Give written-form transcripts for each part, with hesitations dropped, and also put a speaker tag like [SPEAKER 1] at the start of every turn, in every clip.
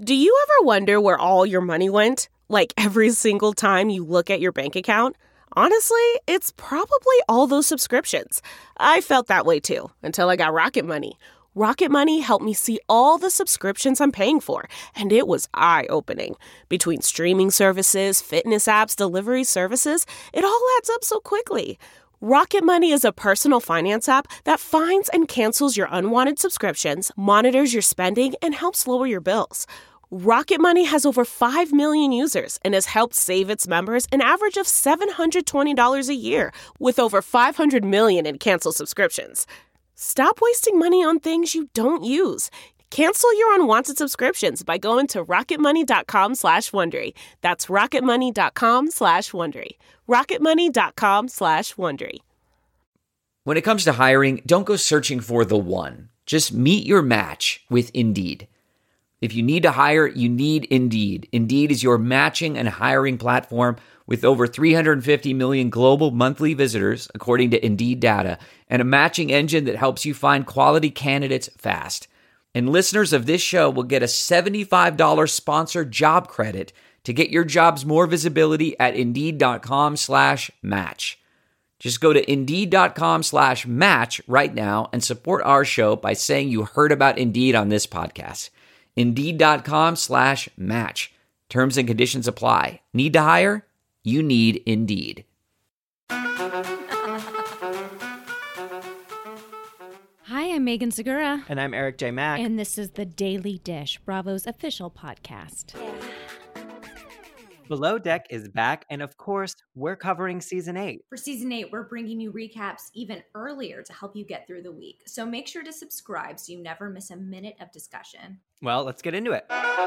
[SPEAKER 1] Do you ever wonder where all your money went? Like every single time you look at your bank account? Honestly, it's probably all those subscriptions. I felt that way too, until I got Rocket Money. Rocket Money helped me see all the subscriptions I'm paying for, and it was eye-opening. Between streaming services, fitness apps, delivery services, it all adds up so quickly. Rocket Money is a personal finance app that finds and cancels your unwanted subscriptions, monitors your spending, and helps lower your bills. Rocket Money has over 5 million users and has helped save its members an average of $720 a year, with over 500 million in canceled subscriptions. Stop wasting money on things you don't use. Cancel your unwanted subscriptions by going to rocketmoney.com/Wondery. That's rocketmoney.com/Wondery. rocketmoney.com/Wondery.
[SPEAKER 2] When it comes to hiring, don't go searching for the one. Just meet your match with Indeed. If you need to hire, you need Indeed. Indeed is your matching and hiring platform with over 350 million global monthly visitors, according to Indeed data, and a matching engine that helps you find quality candidates fast. And listeners of this show will get a $75 sponsored job credit to get your jobs more visibility at Indeed.com/match. Just go to Indeed.com/match right now and support our show by saying you heard about Indeed on this podcast. Indeed.com/match. Terms and conditions apply. Need to hire? You need Indeed.
[SPEAKER 3] Hi, I'm Megan Segura.
[SPEAKER 4] And I'm Eric J. Mack.
[SPEAKER 3] And this is The Daily Dish, Bravo's official podcast.
[SPEAKER 4] Below Deck is back, and of course, we're covering Season 8.
[SPEAKER 5] For Season 8, we're bringing you recaps even earlier to help you get through the week. So make sure to subscribe so you never miss a minute of discussion.
[SPEAKER 4] Well, let's get into it.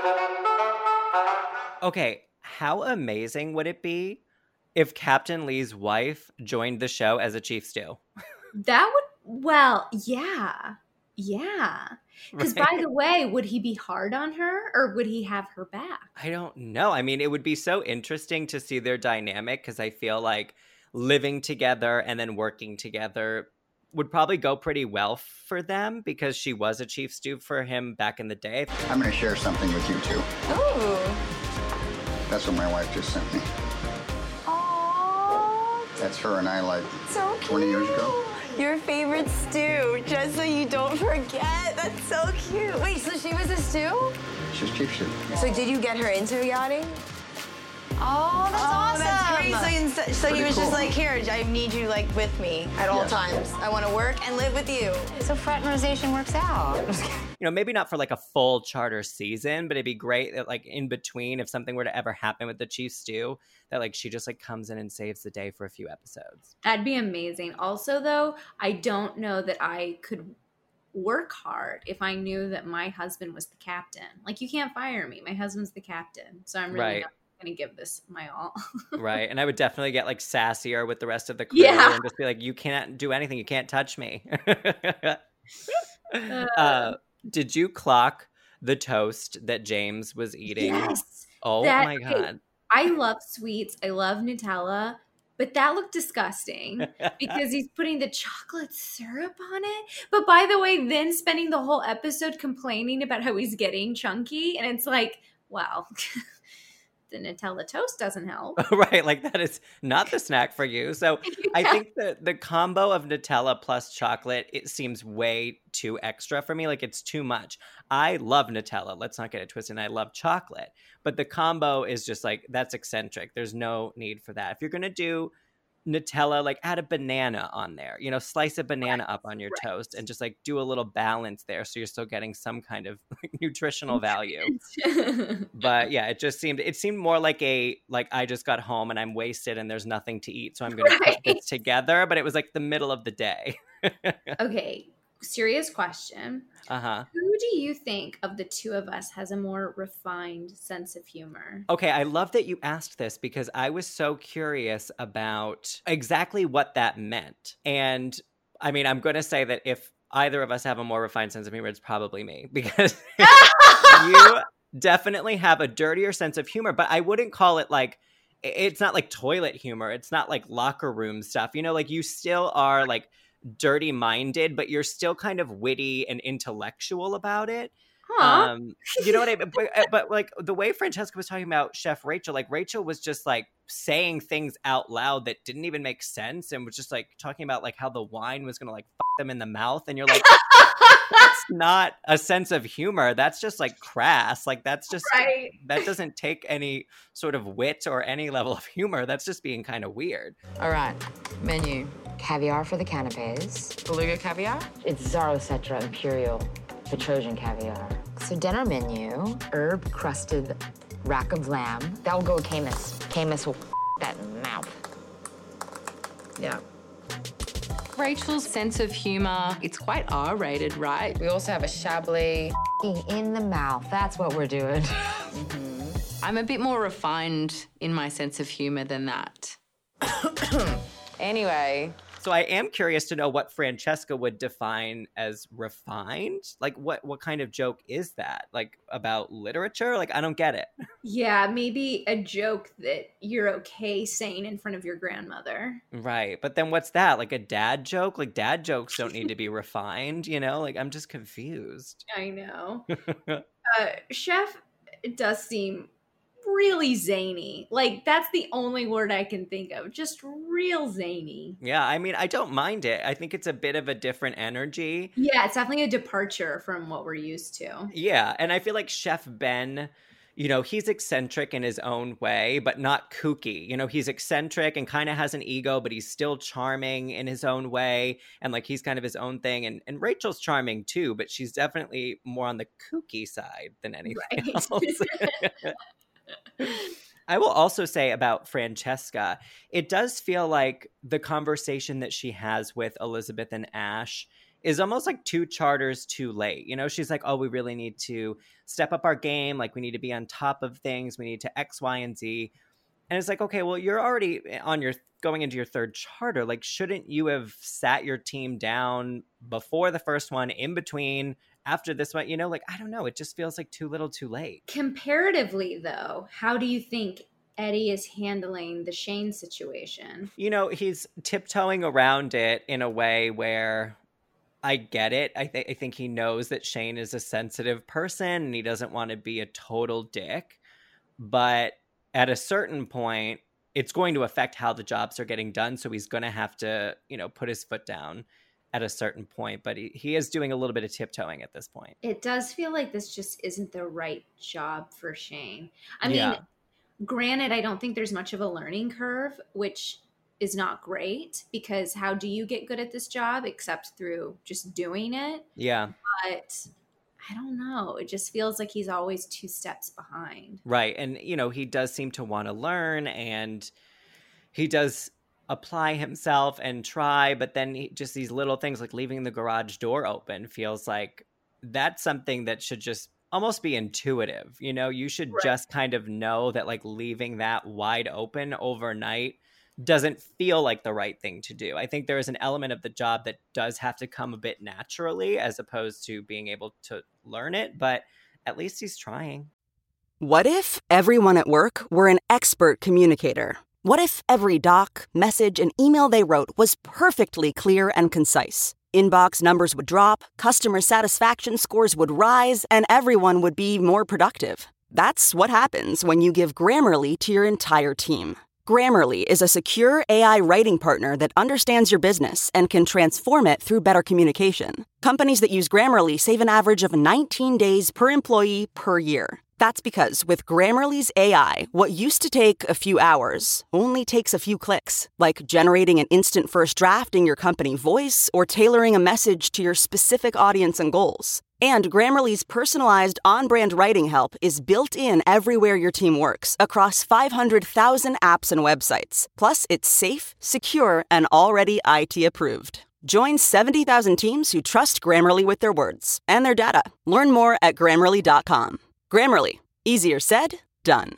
[SPEAKER 4] Okay, how amazing would it be if Captain Lee's wife joined the show as a chief stew?
[SPEAKER 5] That would, well, yeah. Because
[SPEAKER 4] Right.
[SPEAKER 5] by the way, would he be hard on her or would he have her back?
[SPEAKER 4] I don't know. I mean, it would be so interesting to see their dynamic because I feel like living together and then working together would probably go pretty well for them because she was a chief stew for him back in the day.
[SPEAKER 6] I'm going to share something with you two.
[SPEAKER 7] Oh.
[SPEAKER 6] That's what my wife just sent me.
[SPEAKER 7] Oh.
[SPEAKER 6] That's her and I like
[SPEAKER 7] So cute.
[SPEAKER 6] 20 years ago.
[SPEAKER 7] Your favorite stew, just so you don't forget. That's so cute. Wait, so she was a stew?
[SPEAKER 6] She's chief stew.
[SPEAKER 7] So did you get her into yachting? Oh, that's awesome.
[SPEAKER 8] That's great. So he was
[SPEAKER 6] cool.
[SPEAKER 8] just like, here, I need you like with me at all times. I want to work and live with you.
[SPEAKER 7] So fraternization works out.
[SPEAKER 4] You know, maybe not for like a full charter season, but it'd be great that like in between, if something were to ever happen with the chief stew, that like she just like comes in and saves the day for a few episodes.
[SPEAKER 5] That'd be amazing. Also, though, I don't know that I could work hard if I knew that my husband was the captain. Like, you can't fire me. My husband's the captain. So I'm really not going to give this my all.
[SPEAKER 4] Right. And I would definitely get like sassier with the rest of the crew
[SPEAKER 5] Yeah.
[SPEAKER 4] and just be like, you can't do anything. You can't touch me. Did you clock the toast that James was eating?
[SPEAKER 5] Yes.
[SPEAKER 4] Oh
[SPEAKER 5] That-
[SPEAKER 4] my God.
[SPEAKER 5] I love sweets. I love Nutella. But that looked disgusting because he's putting the chocolate syrup on it. But by the way, then spending the whole episode complaining about how he's getting chunky. And it's like, wow, the Nutella toast doesn't help.
[SPEAKER 4] Right. Like that is not the snack for you. So I think that the combo of Nutella plus chocolate, it seems way too extra for me. Like it's too much. I love Nutella. Let's not get it twisted. I love chocolate. But the combo is just like, that's eccentric. There's no need for that. If you're going to do Nutella, like add a banana on there, you know, slice a banana up on your toast and just like do a little balance there. So you're still getting some kind of like, nutritional value. But yeah, it seemed more like I just got home and I'm wasted and there's nothing to eat. So I'm going to put this together. But it was like the middle of the day.
[SPEAKER 5] Okay. Serious question.
[SPEAKER 4] Uh-huh.
[SPEAKER 5] Who do you think of the two of us has a more refined sense of humor?
[SPEAKER 4] Okay, I love that you asked this because I was so curious about exactly what that meant. And I mean, I'm going to say that if either of us have a more refined sense of humor, it's probably me because you definitely have a dirtier sense of humor, but I wouldn't call it like, it's not like toilet humor. It's not like locker room stuff. You know, like you still are like dirty minded, but you're still kind of witty and intellectual about it.
[SPEAKER 5] Huh.
[SPEAKER 4] You know what I mean? But like the way Francesca was talking about Chef Rachel, like Rachel was just like saying things out loud that didn't even make sense and was just like talking about like how the wine was going to like fuck them in the mouth. And you're like, that's not a sense of humor. That's just like crass. Like that's just,
[SPEAKER 5] Right.
[SPEAKER 4] that doesn't take any sort of wit or any level of humor. That's just being kind of weird.
[SPEAKER 9] All right, menu.
[SPEAKER 10] Caviar for the canapes.
[SPEAKER 9] Beluga caviar?
[SPEAKER 10] It's Zarocetra Imperial Petrosian caviar. So dinner menu, herb-crusted rack of lamb. That will go with Camus. Camus will that in the mouth.
[SPEAKER 9] Yeah.
[SPEAKER 11] Rachel's sense of humor, it's quite R-rated, right?
[SPEAKER 9] We also have a Chablis.
[SPEAKER 10] In the mouth, that's what we're doing.
[SPEAKER 11] I'm a bit more refined in my sense of humor than that.
[SPEAKER 9] Anyway.
[SPEAKER 4] So I am curious to know what Francesca would define as refined. Like what kind of joke is that? Like about literature? Like I don't get it.
[SPEAKER 5] Yeah, maybe a joke that you're okay saying in front of your grandmother.
[SPEAKER 4] Right. But then what's that? Like a dad joke? Like dad jokes don't need to be refined, you know? Like I'm just confused.
[SPEAKER 5] I know. Chef does seem really zany. Like that's the only word I can think of. Just real zany.
[SPEAKER 4] Yeah, I mean, I don't mind it. I think it's a bit of a different energy.
[SPEAKER 5] Yeah, it's definitely a departure from what we're used to.
[SPEAKER 4] Yeah, and I feel like Chef Ben, you know, he's eccentric in his own way, but not kooky. You know, he's eccentric and kind of has an ego, but he's still charming in his own way. And like, he's kind of his own thing. And Rachel's charming too, but she's definitely more on the kooky side than anything else. I will also say about Francesca, it does feel like the conversation that she has with Elizabeth and Ash is almost like 2 charters too late. You know, she's like, oh, we really need to step up our game. Like we need to be on top of things. We need to X, Y, and Z. And it's like, okay, well, you're already on your going into your 3rd charter. Like, shouldn't you have sat your team down before the first one, in between, after this one? You know, like, I don't know. It just feels like too little too late.
[SPEAKER 5] Comparatively, though, how do you think Eddie is handling the Shane situation?
[SPEAKER 4] You know, he's tiptoeing around it in a way where I get it. I think he knows that Shane is a sensitive person and he doesn't want to be a total dick. But at a certain point, it's going to affect how the jobs are getting done. So he's going to have to, you know, put his foot down at a certain point. But he is doing a little bit of tiptoeing at this point.
[SPEAKER 5] It does feel like this just isn't the right job for Shane. I mean, granted, I don't think there's much of a learning curve, which is not great, because how do you get good at this job except through just doing it?
[SPEAKER 4] Yeah.
[SPEAKER 5] But I don't know. It just feels like he's always 2 steps behind.
[SPEAKER 4] Right. And, you know, he does seem to want to learn and he does apply himself and try. But then just these little things like leaving the garage door open feels like that's something that should just almost be intuitive. You know, you should just kind of know that like leaving that wide open overnight doesn't feel like the right thing to do. I think there is an element of the job that does have to come a bit naturally as opposed to being able to learn it, but at least he's trying.
[SPEAKER 12] What if everyone at work were an expert communicator? What if every doc, message, and email they wrote was perfectly clear and concise? Inbox numbers would drop, customer satisfaction scores would rise, and everyone would be more productive. That's what happens when you give Grammarly to your entire team. Grammarly is a secure AI writing partner that understands your business and can transform it through better communication. Companies that use Grammarly save an average of 19 days per employee per year. That's because with Grammarly's AI, what used to take a few hours only takes a few clicks, like generating an instant first draft in your company voice or tailoring a message to your specific audience and goals. And Grammarly's personalized on-brand writing help is built in everywhere your team works, across 500,000 apps and websites. Plus, it's safe, secure, and already IT approved. Join 70,000 teams who trust Grammarly with their words and their data. Learn more at Grammarly.com. Grammarly. Easier said, done.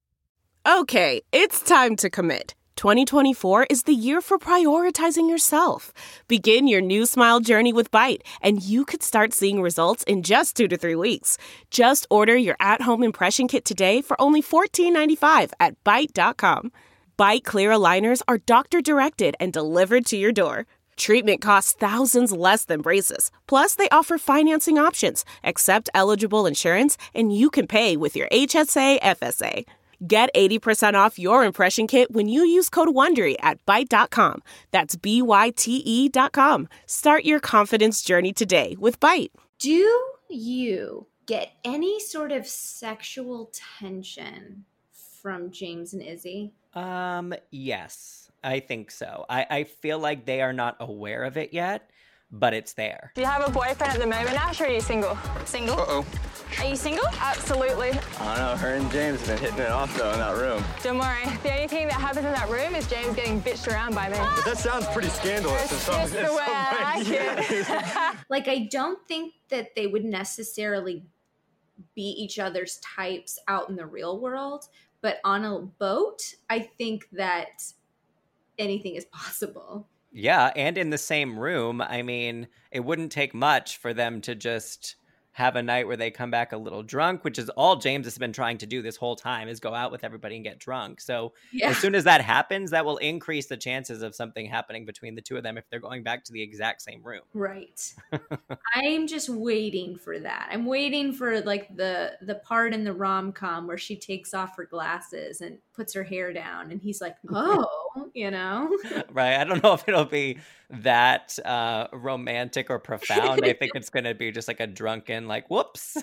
[SPEAKER 1] Okay, it's time to commit. 2024 is the year for prioritizing yourself. Begin your new smile journey with Byte, and you could start seeing results in just 2 to 3 weeks. Just order your at-home impression kit today for only $14.95 at Byte.com. Byte Clear aligners are doctor-directed and delivered to your door. Treatment costs thousands less than braces. Plus, they offer financing options, accept eligible insurance, and you can pay with your HSA FSA. Get 80% off your impression kit when you use code WONDERY at Byte.com. That's BYTE.com. Start your confidence journey today with Byte.
[SPEAKER 5] Do you get any sort of sexual tension from James and Izzy?
[SPEAKER 4] Yes. I think so. I feel like they are not aware of it yet, but it's there.
[SPEAKER 7] Do you have a boyfriend at the moment, Ash, or are you single? Single?
[SPEAKER 6] Uh-oh.
[SPEAKER 7] Are you single? Absolutely.
[SPEAKER 13] I don't know, her and James have been hitting it off though in that room.
[SPEAKER 7] Don't worry. The only thing that happens in that room is James getting bitched around by me.
[SPEAKER 13] But that sounds pretty scandalous.
[SPEAKER 7] It's just the way I like it.
[SPEAKER 5] Like, I don't think that they would necessarily be each other's types out in the real world, but on a boat, I think that anything is possible.
[SPEAKER 4] Yeah, and in the same room, I mean, it wouldn't take much for them to just have a night where they come back a little drunk, which is all James has been trying to do this whole time, is go out with everybody and get drunk. So as soon as that happens, that will increase the chances of something happening between the two of them if they're going back to the exact same room.
[SPEAKER 5] Right. I'm just waiting for that. I'm waiting for like the part in the rom-com where she takes off her glasses and puts her hair down and he's like, oh, you know?
[SPEAKER 4] Right. I don't know if it'll be that romantic or profound. I think it's going to be just like a drunken, like, whoops.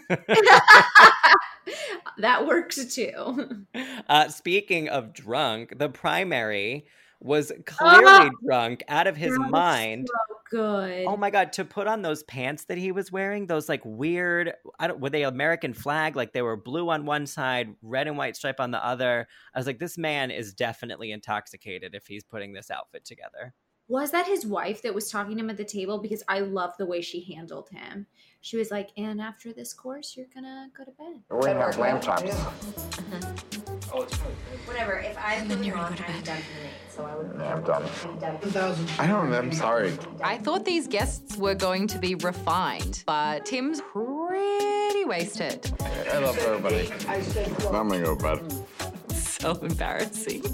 [SPEAKER 5] That works too.
[SPEAKER 4] Speaking of drunk, the primary was clearly drunk out of his mind.
[SPEAKER 5] So good.
[SPEAKER 4] Oh my God, to put on those pants that he was wearing, those like weird, were they American flag? Like they were blue on one side, red and white stripe on the other. I was like, this man is definitely intoxicated if he's putting this outfit together.
[SPEAKER 5] Was that his wife that was talking to him at the table? Because I love the way she handled him. She was like, and after this course, you're gonna go to bed.
[SPEAKER 6] We're gonna have lamb chops.
[SPEAKER 14] Oh, it's really good.
[SPEAKER 15] Whatever. If I've been wrong, I'm done for the night. So I would.
[SPEAKER 6] Yeah, I'm done.
[SPEAKER 15] I'm done.
[SPEAKER 6] I don't know. I'm sorry.
[SPEAKER 11] I thought these guests were going to be refined, but Tim's pretty wasted.
[SPEAKER 6] I love everybody. I'm gonna go to bed.
[SPEAKER 11] So embarrassing.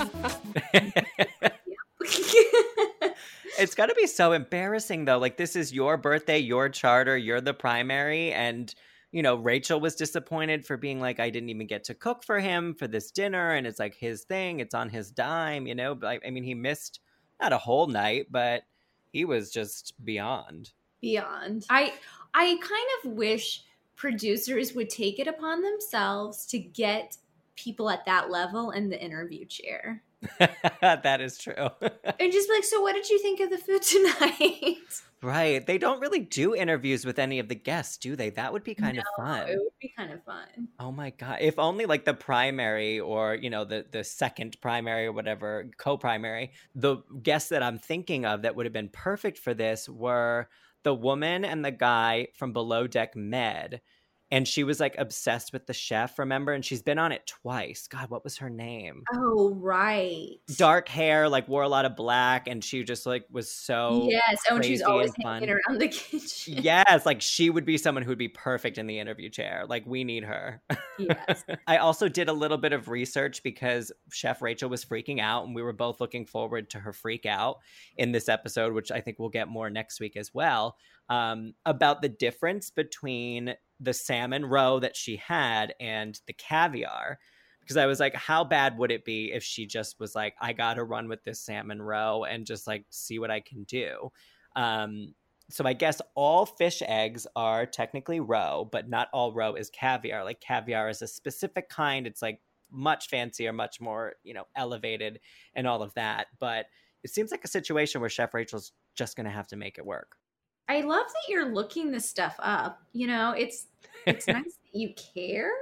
[SPEAKER 4] It's got to be so embarrassing, though. Like, this is your birthday, your charter, you're the primary. And, you know, Rachel was disappointed for being like, I didn't even get to cook for him for this dinner. And it's like his thing. It's on his dime, you know. But I mean, he missed not a whole night, but he was just beyond.
[SPEAKER 5] Beyond. I kind of wish producers would take it upon themselves to get people at that level in the interview chair.
[SPEAKER 4] That is true.
[SPEAKER 5] And just be like, so what did you think of the food tonight?
[SPEAKER 4] Right. They don't really do interviews with any of the guests, do they? That would be kind of fun.
[SPEAKER 5] It would be kind of fun.
[SPEAKER 4] Oh my God. If only like the primary or, you know, the second primary or whatever, co-primary, the guests that I'm thinking of that would have been perfect for this were the woman and the guy from Below Deck Med. And she was like obsessed with the chef, remember? And she's been on it twice. God, what was her name?
[SPEAKER 5] Oh, right.
[SPEAKER 4] Dark hair, like wore a lot of black, and she just like was so
[SPEAKER 5] yes. Oh, and she's always
[SPEAKER 4] and
[SPEAKER 5] hanging around the kitchen.
[SPEAKER 4] Yes, like she would be someone who would be perfect in the interview chair. Like we need her.
[SPEAKER 5] Yes.
[SPEAKER 4] I also did a little bit of research because Chef Rachel was freaking out, and we were both looking forward to her freak out in this episode, which I think we'll get more next week as well, about the difference between the salmon roe that she had and the caviar, because I was like, how bad would it be if she just was like, I gotta run with this salmon roe and just like see what I can do. So I guess all fish eggs are technically roe, but not all roe is caviar. Like caviar is a specific kind. It's like much fancier, much more, you know, elevated and all of that. But it seems like a situation where Chef Rachel's just gonna have to make it work.
[SPEAKER 5] I love that you're looking this stuff up. You know, it's nice that you care.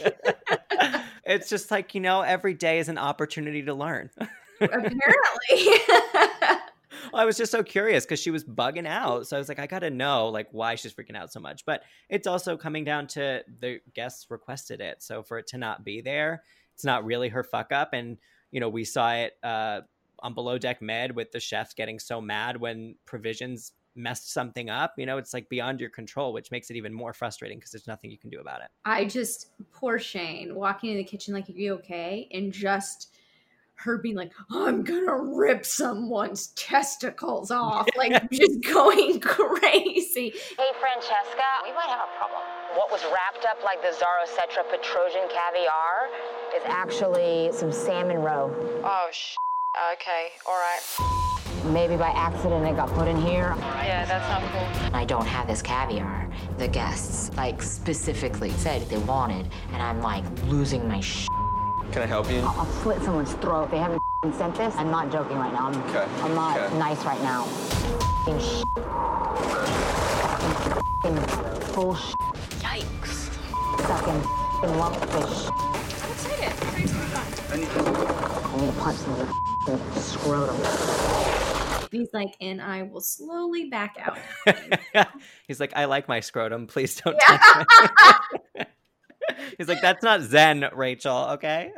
[SPEAKER 4] It's just like, you know, every day is an opportunity to learn.
[SPEAKER 5] Apparently.
[SPEAKER 4] Well, I was just so curious because she was bugging out. So I was like, I got to know like why she's freaking out so much. But it's also coming down to the guests requested it. So for it to not be there, it's not really her fuck up. And, you know, we saw it on Below Deck Med with the chefs getting so mad when Provisions messed something up. You know, it's like beyond your control, which makes it even more frustrating because there's nothing you can do about it.
[SPEAKER 5] Poor Shane walking in the kitchen like, are you okay? And just her being like, I'm gonna rip someone's testicles off, like just going crazy.
[SPEAKER 10] Hey, Francesca, we might have a problem. What was wrapped up like the Zarocetra Petrosian caviar is actually some salmon roe.
[SPEAKER 9] Oh, okay, all right.
[SPEAKER 10] Maybe by accident it got put in here.
[SPEAKER 9] Yeah, that's not cool.
[SPEAKER 10] I don't have this caviar. The guests, like, specifically said they wanted, and I'm, like, losing my
[SPEAKER 13] Can I help you?
[SPEAKER 10] I'll slit someone's throat. They haven't sent this. I'm not joking right now. I'm not nice right now. Full
[SPEAKER 5] Yikes.
[SPEAKER 10] Sucking lump fish.
[SPEAKER 5] Let's hit it. Thanks for fun.
[SPEAKER 10] I'm gonna punch someone's scrotum.
[SPEAKER 5] He's like, and I will slowly back out.
[SPEAKER 4] He's like, I like my scrotum. Please don't touch me. He's like, that's not Zen, Rachel, okay?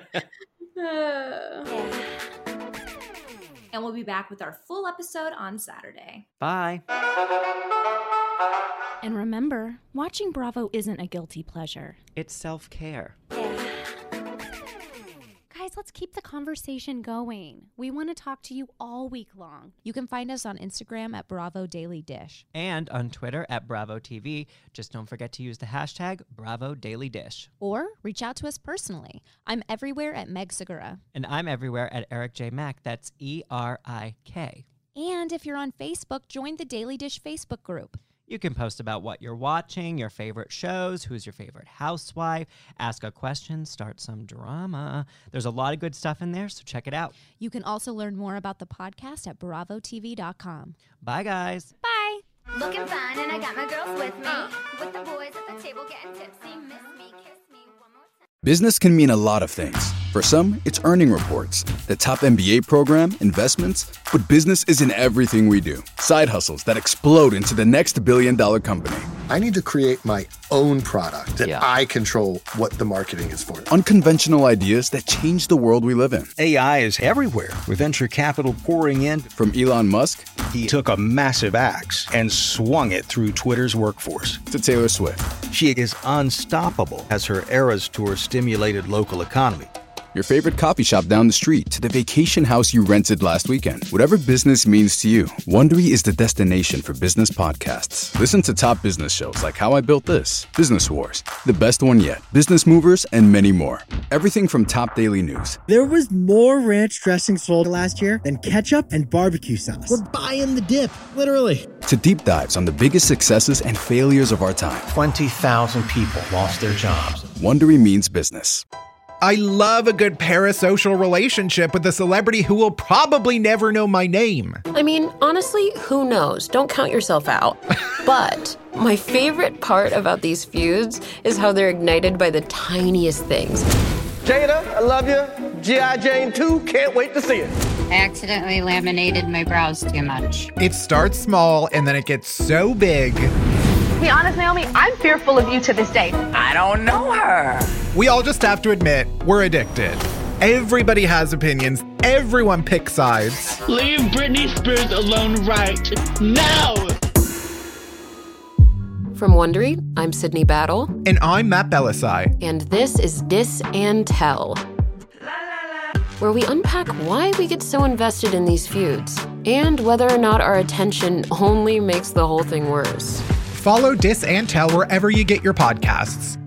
[SPEAKER 5] And we'll be back with our full episode on Saturday.
[SPEAKER 4] Bye.
[SPEAKER 3] And remember, watching Bravo isn't a guilty pleasure.
[SPEAKER 4] It's self-care.
[SPEAKER 3] Guys, let's keep the conversation going. We want to talk to you all week long. You can find us on Instagram at Bravo Daily Dish.
[SPEAKER 4] And on Twitter at Bravo TV. Just don't forget to use the hashtag Bravo Daily Dish.
[SPEAKER 3] Or reach out to us personally. I'm everywhere at Meg Segura.
[SPEAKER 4] And I'm everywhere at Eric J. Mack. That's ERIK.
[SPEAKER 3] And if you're on Facebook, join the Daily Dish Facebook group.
[SPEAKER 4] You can post about what you're watching, your favorite shows, who's your favorite housewife, ask a question, start some drama. There's a lot of good stuff in there, so check it out.
[SPEAKER 3] You can also learn more about the podcast at BravoTV.com.
[SPEAKER 4] Bye, guys.
[SPEAKER 3] Bye.
[SPEAKER 16] Looking fine, and I got my girls with me. With the boys at the table getting tipsy. Miss me, kiss me one more time.
[SPEAKER 17] Business can mean a lot of things. For some, it's earning reports, the top MBA program, investments, but business isn't everything we do. Side hustles that explode into the next billion-dollar company.
[SPEAKER 18] I need to create my own product that I control what the marketing is for.
[SPEAKER 17] Unconventional ideas that change the world we live in.
[SPEAKER 19] AI is everywhere, with venture capital pouring in.
[SPEAKER 17] From Elon Musk,
[SPEAKER 19] he took a massive axe and swung it through Twitter's workforce.
[SPEAKER 17] To Taylor Swift.
[SPEAKER 19] She is unstoppable as her Eras Tour stimulated local economy.
[SPEAKER 17] Your favorite coffee shop down the street to the vacation house you rented last weekend. Whatever business means to you, Wondery is the destination for business podcasts. Listen to top business shows like How I Built This, Business Wars, The Best One Yet, Business Movers, and many more. Everything from top daily news.
[SPEAKER 20] There was more ranch dressing sold last year than ketchup and barbecue sauce. We're buying the dip, literally.
[SPEAKER 17] To deep dives on the biggest successes and failures of our time.
[SPEAKER 21] 20,000 people lost their jobs.
[SPEAKER 17] Wondery means business.
[SPEAKER 22] I love a good parasocial relationship with a celebrity who will probably never know my name.
[SPEAKER 23] I mean, honestly, who knows? Don't count yourself out. But my favorite part about these feuds is how they're ignited by the tiniest things.
[SPEAKER 13] Jada, I love you. G.I. Jane 2, can't wait to see it.
[SPEAKER 24] I accidentally laminated my brows too much.
[SPEAKER 22] It starts small and then it gets so big.
[SPEAKER 25] To be honest, Naomi, I'm fearful of you to this day.
[SPEAKER 13] I don't know her.
[SPEAKER 22] We all just have to admit, we're addicted. Everybody has opinions. Everyone picks sides.
[SPEAKER 26] Leave Britney Spears alone right now.
[SPEAKER 23] From Wondery, I'm Sydney Battle.
[SPEAKER 22] And I'm Matt Belisai.
[SPEAKER 23] And this is Dis and Tell, where we unpack why we get so invested in these feuds and whether or not our attention only makes the whole thing worse.
[SPEAKER 22] Follow Dis and Tell wherever you get your podcasts.